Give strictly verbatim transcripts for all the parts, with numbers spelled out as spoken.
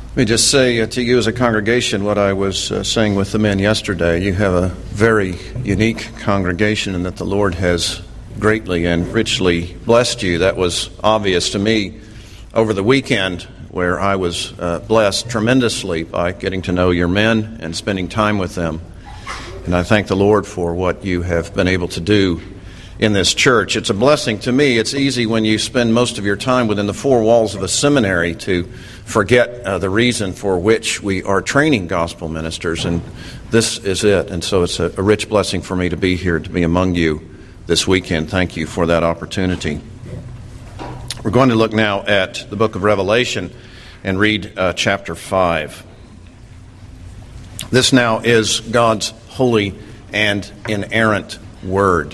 Let me just say uh, to you as a congregation what I was uh, saying with the men yesterday. You have a very unique congregation in that the Lord has greatly and richly blessed you. That was obvious to me over the weekend, where I was uh, blessed tremendously by getting to know your men and spending time with them. And I thank the Lord for what you have been able to do in this church. It's a blessing to me. It's easy when you spend most of your time within the four walls of a seminary to forget uh, the reason for which we are training gospel ministers, and this is it. And so it's a, a rich blessing for me to be here, to be among you this weekend. Thank you for that opportunity. We're going to look now at the book of Revelation and read uh, chapter five. This now is God's holy and inerrant word.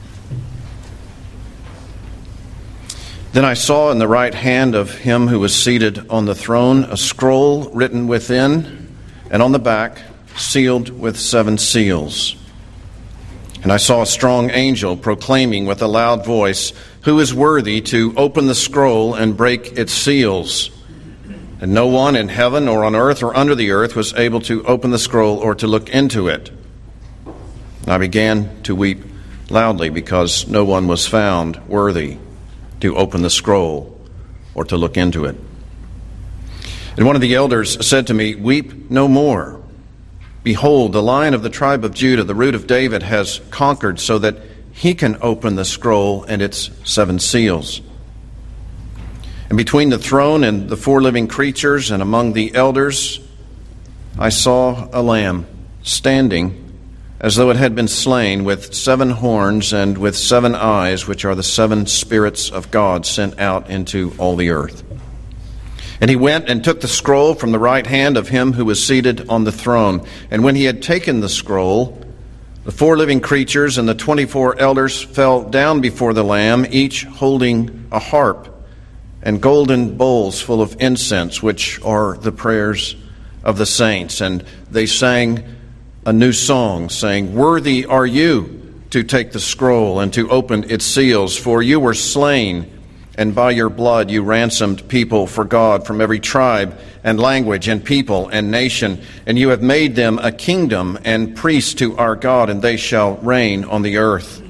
Then I saw in the right hand of him who was seated on the throne a scroll written within, and on the back sealed with seven seals. And I saw a strong angel proclaiming with a loud voice, "Who is worthy to open the scroll and break its seals?" And no one in heaven or on earth or under the earth was able to open the scroll or to look into it. And I began to weep loudly because no one was found worthy to open the scroll or to look into it. And one of the elders said to me, "Weep no more. Behold, the Lion of the tribe of Judah, the Root of David, has conquered so that he can open the scroll and its seven seals." And between the throne and the four living creatures and among the elders, I saw a lamb standing as though it had been slain, with seven horns and with seven eyes, which are the seven spirits of God sent out into all the earth. And he went and took the scroll from the right hand of him who was seated on the throne. And when he had taken the scroll, the four living creatures and the twenty-four elders fell down before the Lamb, each holding a harp and golden bowls full of incense, which are the prayers of the saints. And they sang a new song, saying, "Worthy are you to take the scroll and to open its seals, for you were slain, and by your blood you ransomed people for God from every tribe and language and people and nation, and you have made them a kingdom and priests to our God, and they shall reign on the earth."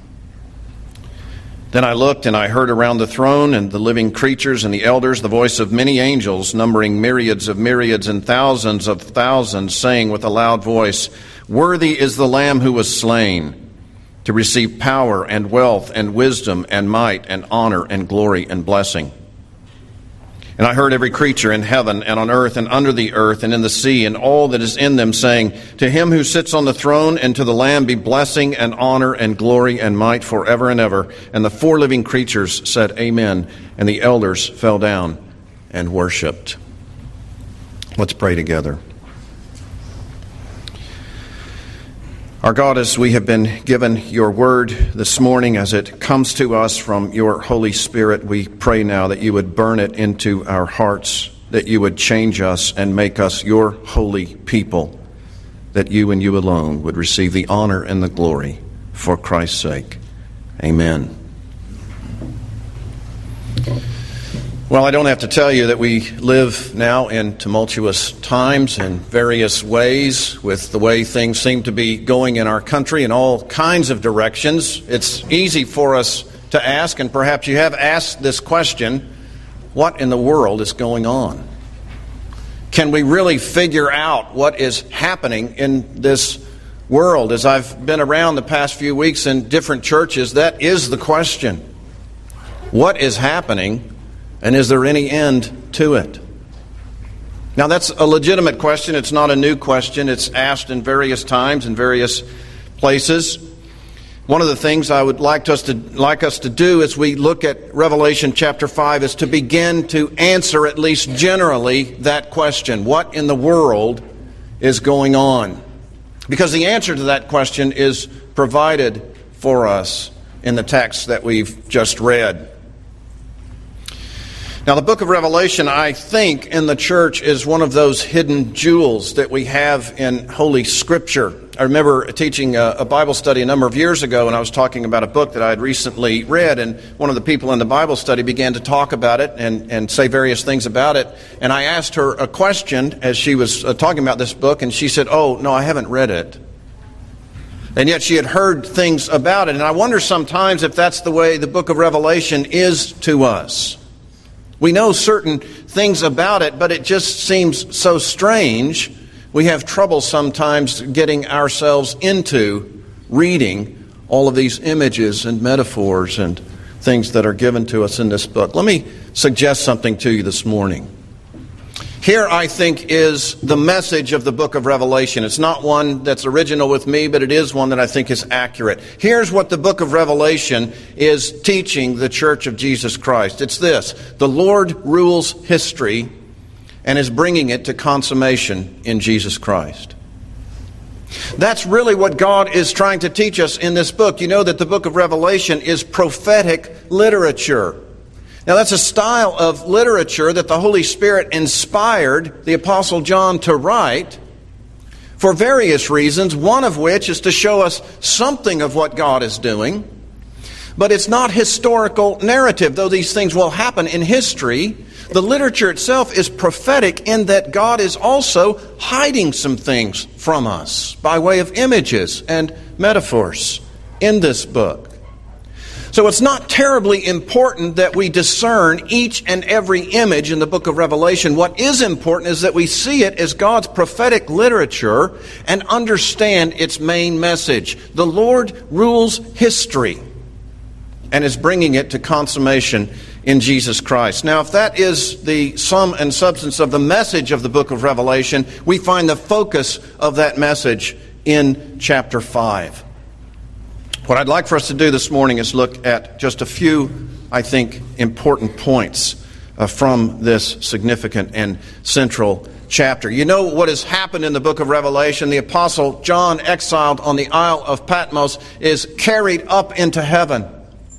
Then I looked, and I heard around the throne and the living creatures and the elders the voice of many angels, numbering myriads of myriads and thousands of thousands, saying with a loud voice, "Worthy is the Lamb who was slain to receive power and wealth and wisdom and might and honor and glory and blessing." And I heard every creature in heaven and on earth and under the earth and in the sea and all that is in them saying, "To him who sits on the throne and to the Lamb be blessing and honor and glory and might forever and ever." And the four living creatures said, "Amen." And the elders fell down and worshipped. Let's pray together. Our God, as we have been given your word this morning, as it comes to us from your Holy Spirit, we pray now that you would burn it into our hearts, that you would change us and make us your holy people, that you and you alone would receive the honor and the glory for Christ's sake. Amen. Well, I don't have to tell you that we live now in tumultuous times in various ways, with the way things seem to be going in our country in all kinds of directions. It's easy for us to ask, and perhaps you have asked this question, what in the world is going on? Can we really figure out what is happening in this world? As I've been around the past few weeks in different churches, that is the question. What is happening? And is there any end to it? Now, that's a legitimate question. It's not a new question. It's asked in various times in various places. One of the things I would like us to like us to do as we look at Revelation chapter five is to begin to answer, at least generally, that question. What in the world is going on? Because the answer to that question is provided for us in the text that we've just read. Now, the book of Revelation, I think, in the church is one of those hidden jewels that we have in Holy Scripture. I remember teaching a, a Bible study a number of years ago, and I was talking about a book that I had recently read, and one of the people in the Bible study began to talk about it and, and say various things about it. And I asked her a question as she was uh, talking about this book, and she said, "Oh, no, I haven't read it." And yet she had heard things about it. And I wonder sometimes if that's the way the book of Revelation is to us. We know certain things about it, but it just seems so strange. We have trouble sometimes getting ourselves into reading all of these images and metaphors and things that are given to us in this book. Let me suggest something to you this morning. Here, I think, is the message of the book of Revelation. It's not one that's original with me, but it is one that I think is accurate. Here's what the book of Revelation is teaching the Church of Jesus Christ. It's this: the Lord rules history and is bringing it to consummation in Jesus Christ. That's really what God is trying to teach us in this book. You know that the book of Revelation is prophetic literature. Now, that's a style of literature that the Holy Spirit inspired the Apostle John to write for various reasons, one of which is to show us something of what God is doing. But it's not historical narrative, though these things will happen in history. The literature itself is prophetic in that God is also hiding some things from us by way of images and metaphors in this book. So it's not terribly important that we discern each and every image in the book of Revelation. What is important is that we see it as God's prophetic literature and understand its main message. The Lord rules history and is bringing it to consummation in Jesus Christ. Now, if that is the sum and substance of the message of the book of Revelation, we find the focus of that message in chapter five. What I'd like for us to do this morning is look at just a few, I think, important points uh, from this significant and central chapter. You know what has happened in the book of Revelation? The Apostle John, exiled on the Isle of Patmos, is carried up into heaven,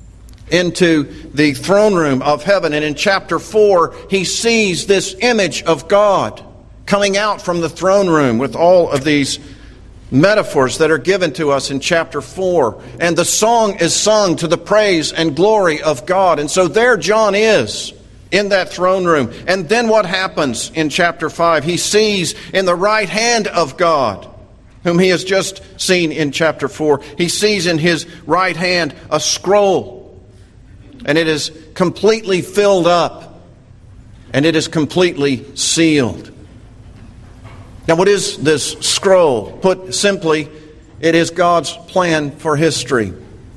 into the throne room of heaven. And in chapter four, he sees this image of God coming out from the throne room with all of these metaphors that are given to us in chapter four. And the song is sung to the praise and glory of God. And so there John is in that throne room. And then what happens in chapter five? He sees in the right hand of God, whom he has just seen in chapter four, he sees in his right hand a scroll. And it is completely filled up. And it is completely sealed. Now, what is this scroll? Put simply, it is God's plan for history.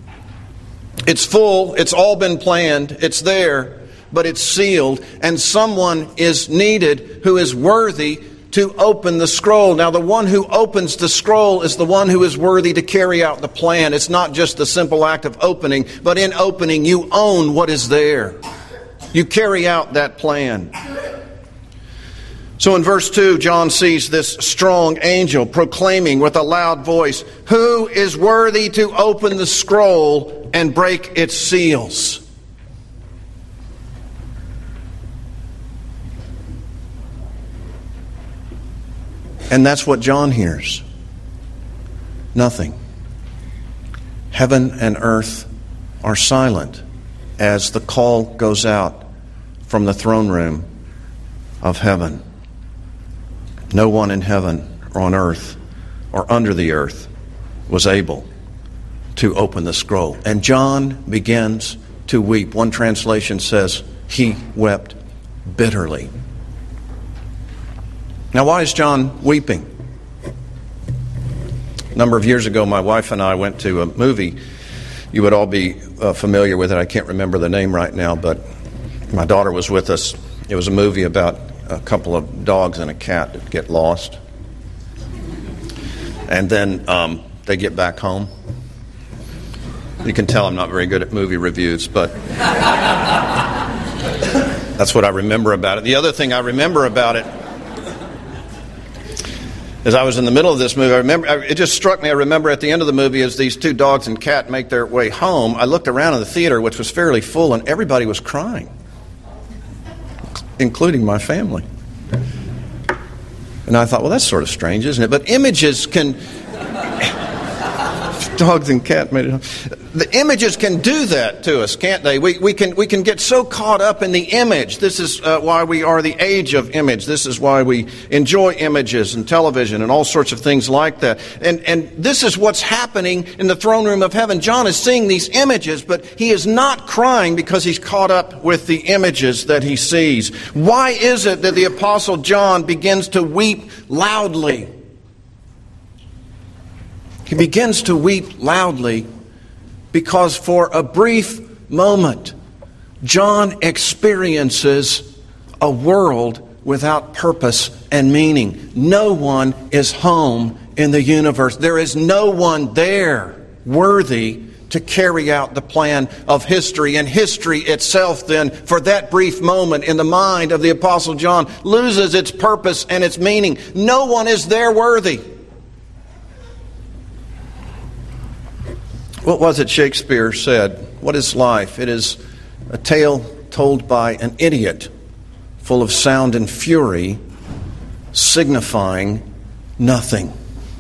It's full. It's all been planned. It's there. But it's sealed. And someone is needed who is worthy to open the scroll. Now, the one who opens the scroll is the one who is worthy to carry out the plan. It's not just the simple act of opening, but in opening, you own what is there. You carry out that plan. So in verse two, John sees this strong angel proclaiming with a loud voice, "Who is worthy to open the scroll and break its seals?" And that's what John hears. Nothing. Heaven and earth are silent as the call goes out from the throne room of heaven. No one in heaven or on earth or under the earth was able to open the scroll. And John begins to weep. One translation says he wept bitterly. Now, why is John weeping? A number of years ago, my wife and I went to a movie. You would all be uh, familiar with it. I can't remember the name right now, but my daughter was with us. It was a movie about a couple of dogs and a cat that get lost. And then um, they get back home. You can tell I'm not very good at movie reviews, but that's what I remember about it. The other thing I remember about it, as I was in the middle of this movie, I remember it just struck me. I remember at the end of the movie, as these two dogs and cat make their way home, I looked around in the theater, which was fairly full, and everybody was crying, including my family. And I thought, well, that's sort of strange, isn't it? But images can Dogs and cat made it. The images can do that to us, can't they? We, we can we can get so caught up in the image. This is uh, why we are the age of image. This is why we enjoy images and television and all sorts of things like that. And and this is what's happening in the throne room of heaven. John is seeing these images, but he is not crying because he's caught up with the images that he sees. Why is it that the Apostle John begins to weep loudly? He begins to weep loudly because for a brief moment, John experiences a world without purpose and meaning. No one is home in the universe. There is no one there worthy to carry out the plan of history. And history itself then, for that brief moment in the mind of the Apostle John, loses its purpose and its meaning. No one is there worthy. What was it Shakespeare said? What is life? It is a tale told by an idiot, full of sound and fury, signifying nothing.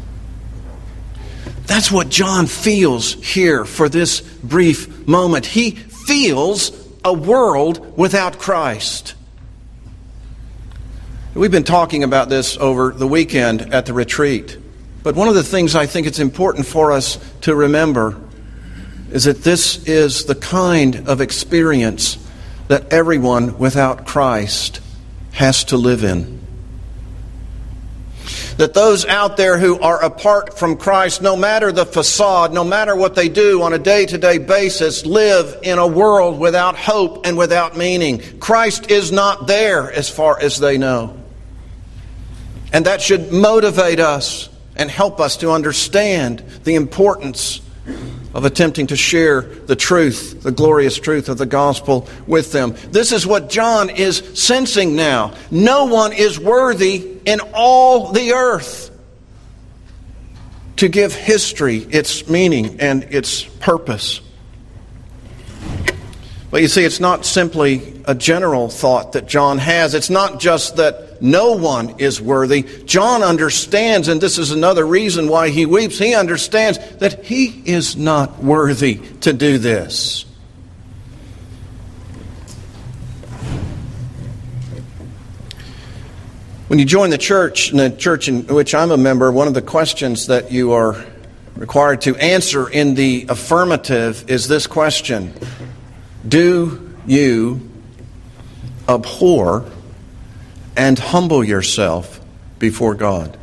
That's what John feels here for this brief moment. He feels a world without Christ. We've been talking about this over the weekend at the retreat. But one of the things I think it's important for us to remember is that this is the kind of experience that everyone without Christ has to live in. That those out there who are apart from Christ, no matter the facade, no matter what they do on a day-to-day basis, live in a world without hope and without meaning. Christ is not there as far as they know. And that should motivate us and help us to understand the importance of attempting to share the truth, the glorious truth of the gospel with them. This is what John is sensing now. No one is worthy in all the earth to give history its meaning and its purpose. But you see, it's not simply a general thought that John has. It's not just that no one is worthy. John understands, and this is another reason why he weeps, he understands that he is not worthy to do this. When you join the church, in the church in which I'm a member, one of the questions that you are required to answer in the affirmative is this question: do you abhor and humble yourself before God?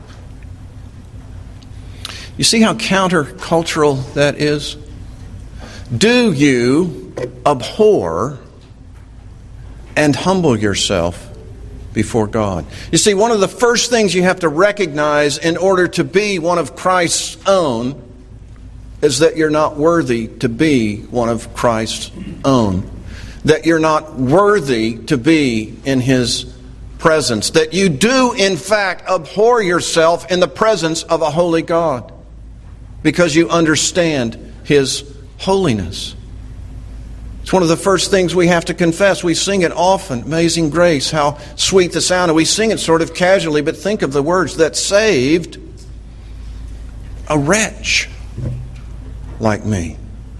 You see how countercultural that is? Do you abhor and humble yourself before God? You see, one of the first things you have to recognize in order to be one of Christ's own is that you're not worthy to be one of Christ's own. That you're not worthy to be in His presence. That you do, in fact, abhor yourself in the presence of a holy God. Because you understand His holiness. It's one of the first things we have to confess. We sing it often, Amazing Grace, how sweet the sound. And we sing it sort of casually, but think of the words that saved a wretch like me.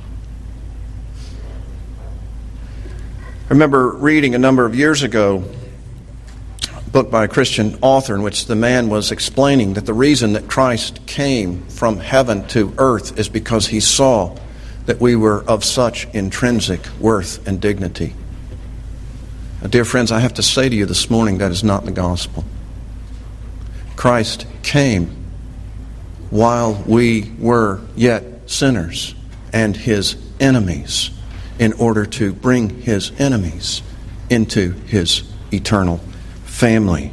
I remember reading a number of years ago a book by a Christian author in which the man was explaining that the reason that Christ came from heaven to earth is because He saw that we were of such intrinsic worth and dignity. Now, dear friends, I have to say to you this morning, that is not the gospel. Christ came while we were yet sinners and His enemies, in order to bring His enemies into His eternal family.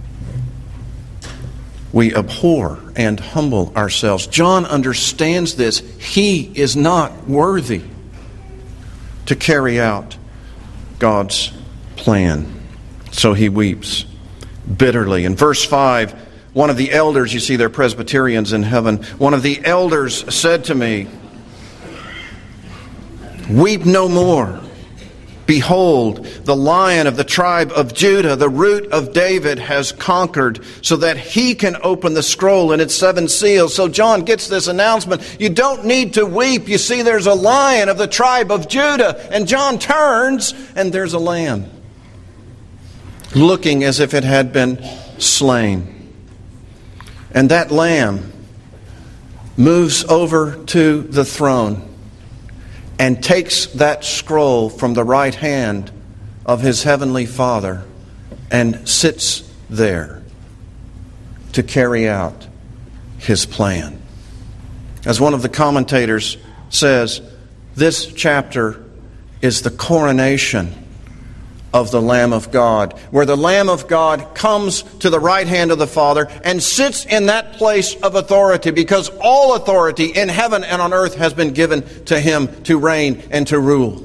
We abhor and humble ourselves. John understands this. He is not worthy to carry out God's plan. So he weeps bitterly. In verse five, one of the elders, you see they're Presbyterians in heaven, one of the elders said to me, "Weep no more. Behold, the Lion of the tribe of Judah, the Root of David, has conquered, so that he can open the scroll and its seven seals. So John gets this announcement. You don't need to weep. You see, there's a Lion of the tribe of Judah. And John turns, and there's a lamb, looking as if it had been slain. And that lamb moves over to the throne and takes that scroll from the right hand of his heavenly Father and sits there to carry out his plan. As one of the commentators says, this chapter is the coronation of the Lamb of God, where the Lamb of God comes to the right hand of the Father and sits in that place of authority, because all authority in heaven and on earth has been given to him to reign and to rule.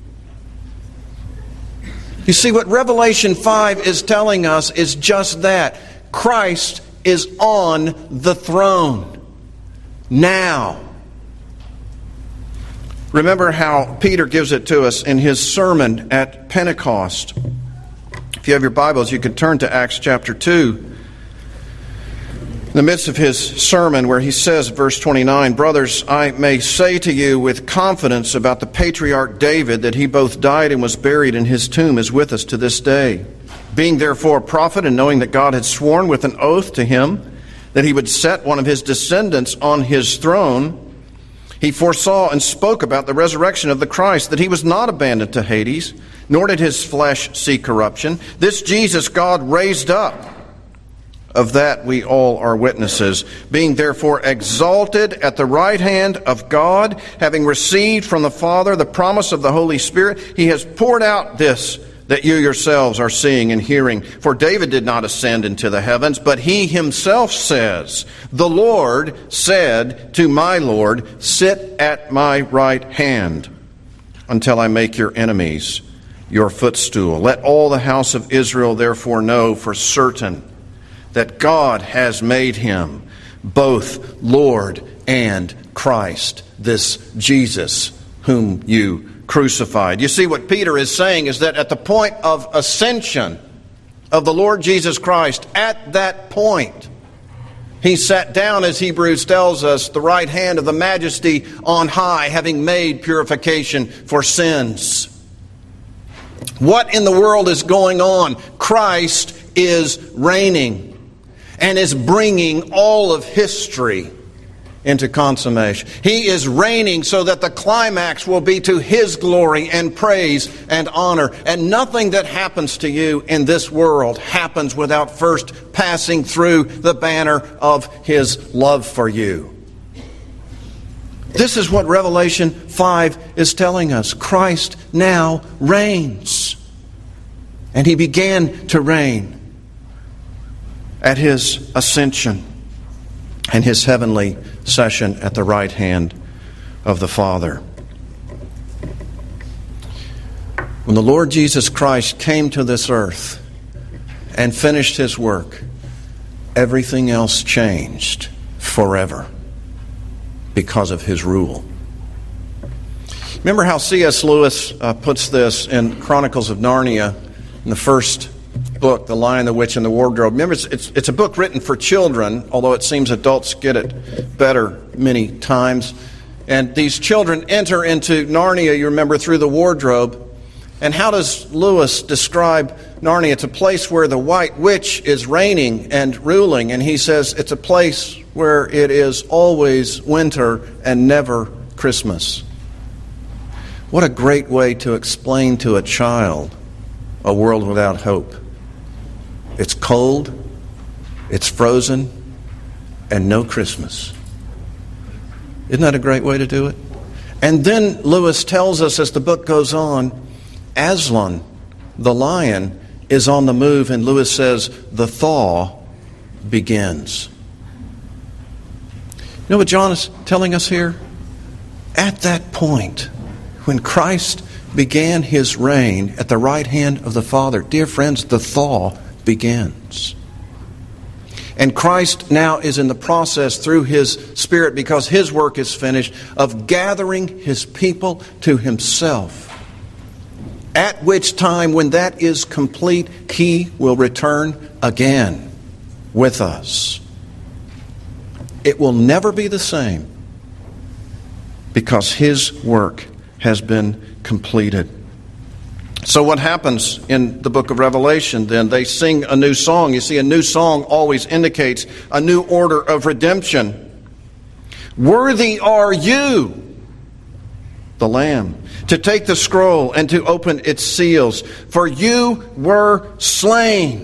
You see, what Revelation five is telling us is just that. Christ is on the throne now. Remember how Peter gives it to us in his sermon at Pentecost. If you have your Bibles, you could turn to Acts chapter two. In the midst of his sermon, where he says, verse twenty-nine, "Brothers, I may say to you with confidence about the patriarch David, that he both died and was buried, and his tomb is with us to this day. Being therefore a prophet, and knowing that God had sworn with an oath to him that he would set one of his descendants on his throne, he foresaw and spoke about the resurrection of the Christ, that he was not abandoned to Hades, nor did his flesh see corruption. This Jesus God raised up. Of that we all are witnesses. Being therefore exalted at the right hand of God, having received from the Father the promise of the Holy Spirit, he has poured out this that you yourselves are seeing and hearing. For David did not ascend into the heavens, but he himself says, the Lord said to my Lord, sit at my right hand until I make your enemies your footstool. Let all the house of Israel therefore know for certain that God has made him both Lord and Christ, this Jesus whom you crucified." You see, what Peter is saying is that at the point of ascension of the Lord Jesus Christ, at that point, he sat down, as Hebrews tells us, the right hand of the Majesty on high, having made purification for sins. What in the world is going on? Christ is reigning and is bringing all of history into consummation. He is reigning so that the climax will be to his glory and praise and honor. And nothing that happens to you in this world happens without first passing through the banner of his love for you. This is what Revelation five is telling us. Christ now reigns. And he began to reign at his ascension and his heavenly session at the right hand of the Father. When the Lord Jesus Christ came to this earth and finished his work, everything else changed forever because of his rule. Remember how C S Lewis uh, puts this in Chronicles of Narnia, in the first book, The Lion, the Witch, and the Wardrobe. Remember, it's, it's, it's a book written for children, although it seems adults get it better many times. And these children enter into Narnia, you remember, through the wardrobe. And how does Lewis describe Narnia? It's a place where the White Witch is reigning and ruling. And he says it's a place where it is always winter and never Christmas. What a great way to explain to a child a world without hope. It's cold, it's frozen, and no Christmas. Isn't that a great way to do it? And then Lewis tells us as the book goes on, Aslan, the lion, is on the move, and Lewis says, the thaw begins. You know what John is telling us here? At that point, when Christ began his reign at the right hand of the Father, dear friends, the thaw begins. And Christ now is in the process through his Spirit, because his work is finished, of gathering his people to himself At which time, when that is complete, he will return again with us. It will never be the same because his work has been completed. So what happens in the book of Revelation then? They sing a new song. You see, a new song always indicates a new order of redemption. Worthy are you, the Lamb, to take the scroll and to open its seals, for you were slain.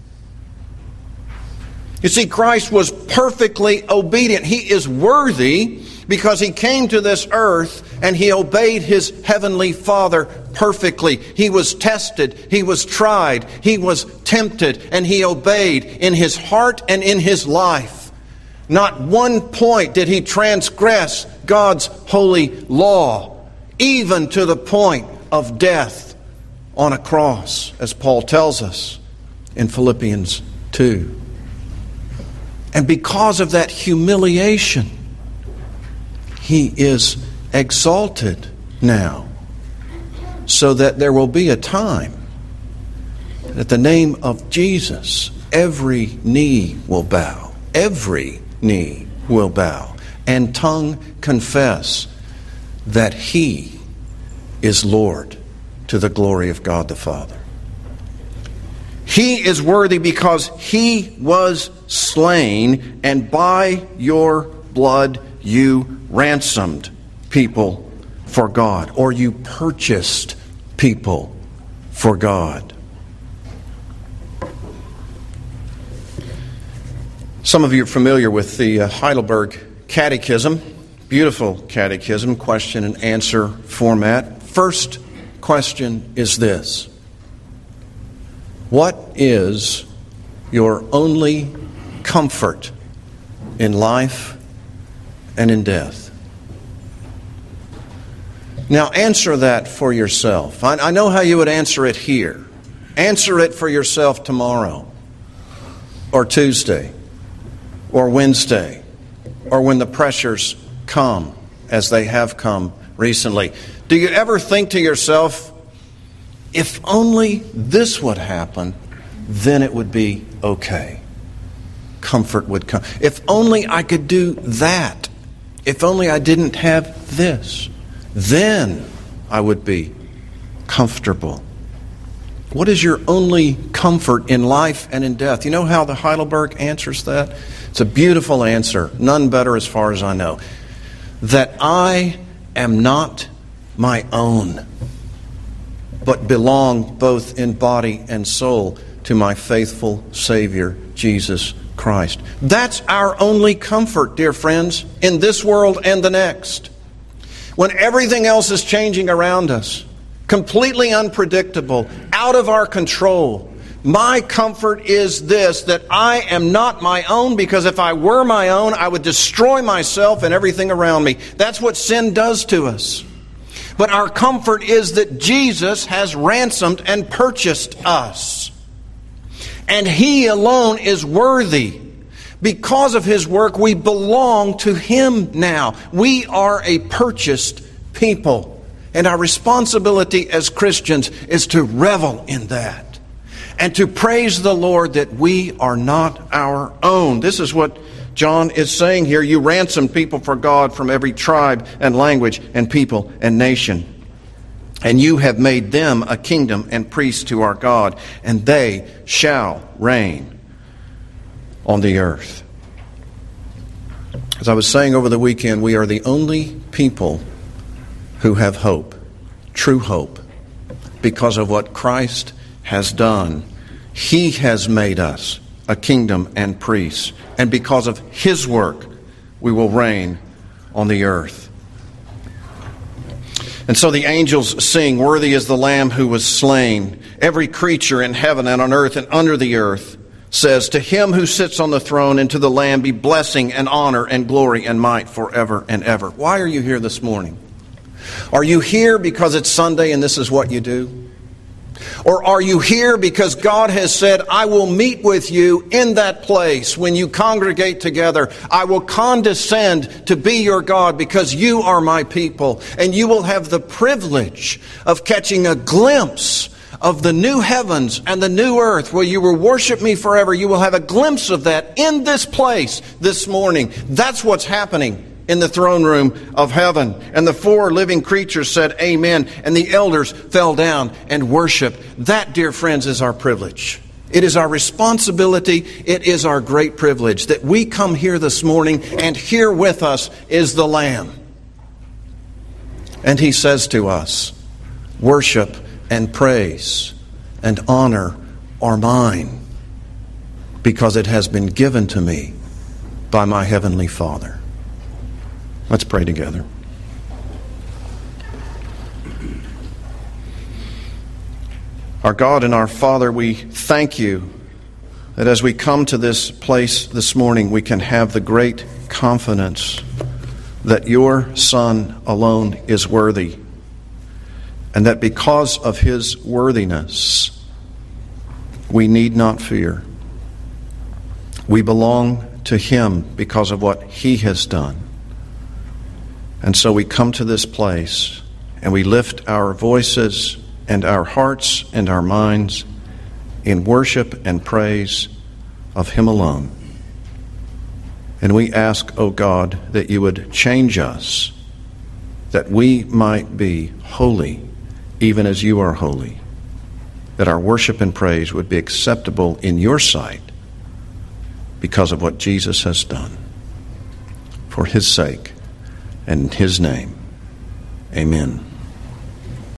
You see, Christ was perfectly obedient. He is worthy because he came to this earth and he obeyed his heavenly Father perfectly. He was tested, he was tried, he was tempted, and he obeyed in his heart and in his life. Not one point did he transgress God's holy law, even to the point of death on a cross, as Paul tells us in Philippians two. And because of that humiliation, he is exalted now, so that there will be a time that the name of Jesus, every knee will bow, every knee will bow, and tongue confess that he is Lord, to the glory of God the Father. He is worthy because he was slain, and by your blood you ransomed people for God, or you purchased people for God. Some of you are familiar with the Heidelberg Catechism. Beautiful catechism, question and answer format. First question is this: what is your only comfort in life and in death? Now answer that for yourself. I, I know how you would answer it here. Answer it for yourself tomorrow, or Tuesday, or Wednesday, or when the pressures come, as they have come recently. Do you ever think to yourself, if only this would happen, then it would be okay. Comfort would come. If only I could do that. If only I didn't have this, then I would be comfortable. What is your only comfort in life and in death? You know how the Heidelberg answers that? It's a beautiful answer, none better as far as I know. That I am not my own, but belong both in body and soul to my faithful Savior, Jesus Christ. That's our only comfort, dear friends, in this world and the next. When everything else is changing around us, completely unpredictable, out of our control, my comfort is this, that I am not my own, because if I were my own, I would destroy myself and everything around me. That's what sin does to us. But our comfort is that Jesus has ransomed and purchased us. And he alone is worthy. Because of his work, we belong to him now. We are a purchased people. And our responsibility as Christians is to revel in that. And to praise the Lord that we are not our own. This is what John is saying here. You ransomed people for God from every tribe and language and people and nation. And you have made them a kingdom and priests to our God, and they shall reign on the earth. As I was saying over the weekend, we are the only people who have hope, true hope, because of what Christ has done. He has made us a kingdom and priests, and because of his work, we will reign on the earth. And so the angels sing, "Worthy is the Lamb who was slain." Every creature in heaven and on earth and under the earth says, "To him who sits on the throne and to the Lamb be blessing and honor and glory and might forever and ever." Why are you here this morning? Are you here because it's Sunday and this is what you do? Or are you here because God has said, I will meet with you in that place when you congregate together. I will condescend to be your God because you are my people. And you will have the privilege of catching a glimpse of the new heavens and the new earth where you will worship me forever. You will have a glimpse of that in this place this morning. That's what's happening in the throne room of heaven. And the four living creatures said, Amen. And the elders fell down and worshiped. That, dear friends, is our privilege. It is our responsibility. It is our great privilege that we come here this morning, and here with us is the Lamb. And He says to us, worship and praise and honor are mine, because it has been given to me by my Heavenly Father. Let's pray together. Our God and our Father, we thank you that as we come to this place this morning, we can have the great confidence that your Son alone is worthy, and that because of His worthiness, we need not fear. We belong to Him because of what He has done. And so we come to this place and we lift our voices and our hearts and our minds in worship and praise of Him alone. And we ask, O God, that you would change us, that we might be holy even as you are holy, that our worship and praise would be acceptable in your sight because of what Jesus has done. For His sake and in His name, amen.